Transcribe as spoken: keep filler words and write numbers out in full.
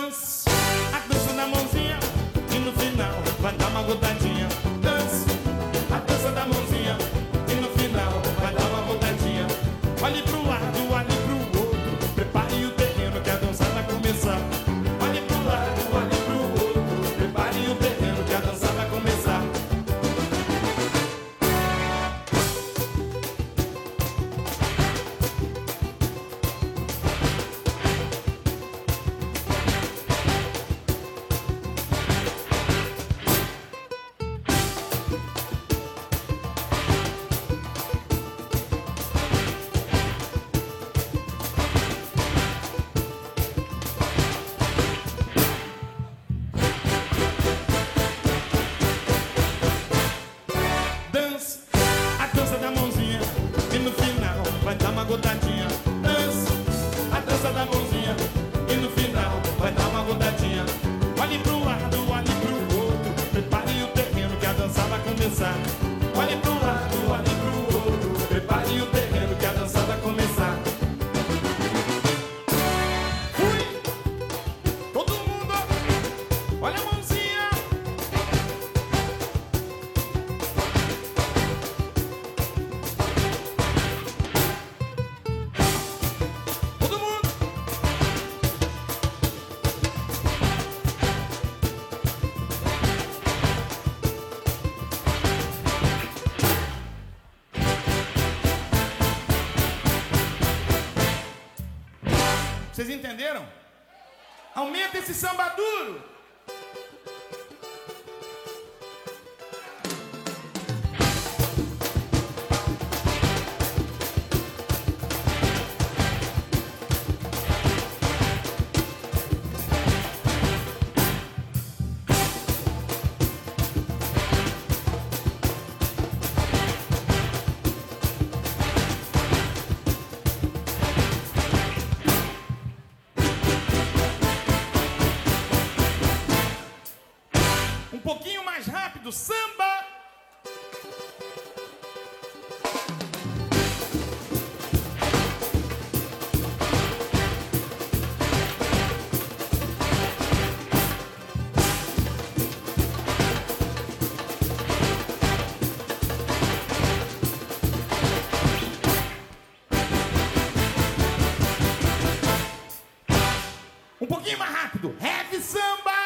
Dance, a dança da mãozinha, e no final vai dar uma gotadinha. Dance, a dança da mãozinha, e no final vai dar uma gotadinha. Olhe pro lado, olhe pro outro, prepare o terreno que a dança vai começar. Olhe pro lado, olhe pro outro, prepare o terreno que a dança vai começar. Dance, a dança da mãozinha, e no final vai dar uma gotadinha. Dance, a dança da mãozinha, e no final vai dar uma gotadinha. Olhe pro lado, olhe pro outro, prepare o terreno que a dança vai começar. Olhe pro lado, olhe pro outro, prepare o terreno que a dança vai começar. Fui! Todo mundo, olha a mãozinha. Todo mundo. Vocês entenderam? Aumenta esse samba duro. Um pouquinho mais rápido, samba! Um pouquinho mais rápido, heavy samba!